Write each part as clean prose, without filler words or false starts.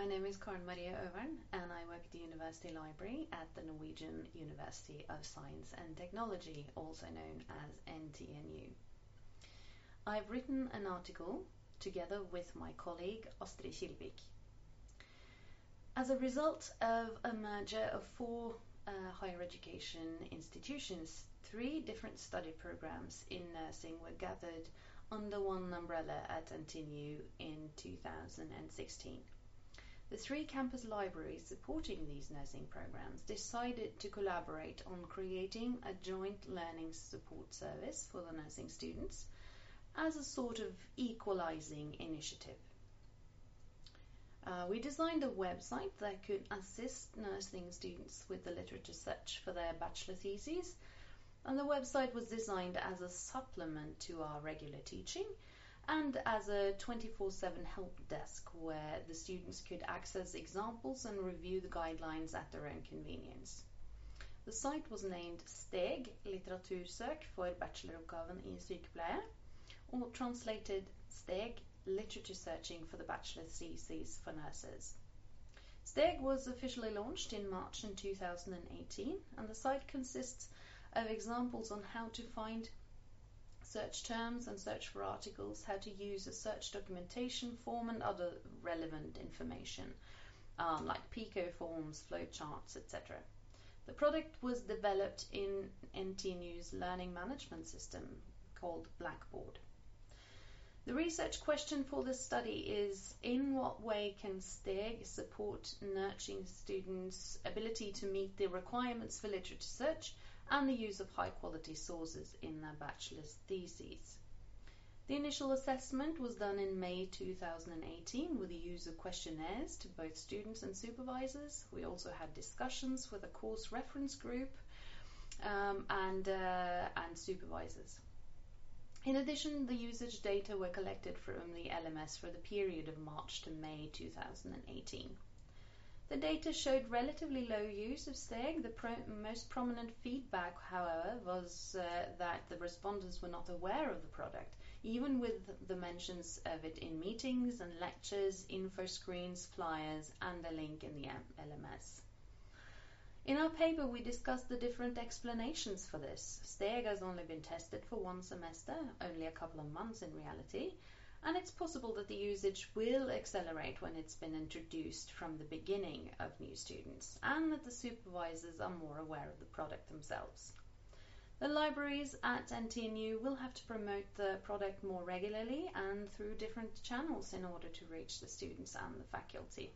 My name is Karen Maria Øvern and I work at the University Library at the Norwegian University of Science and Technology, also known as NTNU. I've written an article together with my colleague Astrid Kilvik. As a result of a merger of four higher education institutions, 3 different study programs in nursing were gathered under one umbrella at NTNU in 2016. The 3 campus libraries supporting these nursing programs decided to collaborate on creating a joint learning support service for the nursing students as a sort of equalizing initiative. We designed a website that could assist nursing students with the literature search for their bachelor theses, and the website was designed as a supplement to our regular teaching and as a 24/7 help desk where the students could access examples and review the guidelines at their own convenience. The site was named Steg litteratursøk for bacheloroppgaven i sykepleie, or translated Steg literature searching for the bachelor theses for nurses. Steg was officially launched in March in 2018, and the site consists of examples on how to find search terms and search for articles, how to use a search documentation form and other relevant information like PICO forms, flowcharts, etc. The product was developed in NTNU's learning management system called Blackboard. The research question for this study is: in what way can Steg support nursing students' ability to meet the requirements for literature search and the use of high-quality sources in their bachelor's theses? The initial assessment was done in May 2018 with the use of questionnaires to both students and supervisors. We also had discussions with a course reference group and supervisors. In addition, the usage data were collected from the LMS for the period of March to May 2018. The data showed relatively low use of Steg. The most prominent feedback, however, was that the respondents were not aware of the product, even with the mentions of it in meetings and lectures, info screens, flyers, and a link in the LMS. In our paper, we discussed the different explanations for this. Steg has only been tested for 1 semester, only a couple of months in reality, and it's possible that the usage will accelerate when it's been introduced from the beginning of new students, and that the supervisors are more aware of the product themselves. The libraries at NTNU will have to promote the product more regularly and through different channels in order to reach the students and the faculty.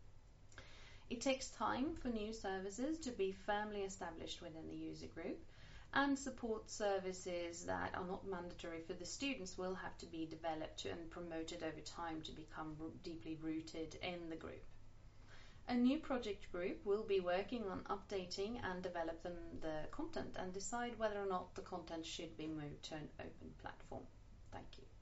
It takes time for new services to be firmly established within the user group, and support services that are not mandatory for the students will have to be developed and promoted over time to become deeply rooted in the group. A new project group will be working on updating and developing the content and decide whether or not the content should be moved to an open platform. Thank you.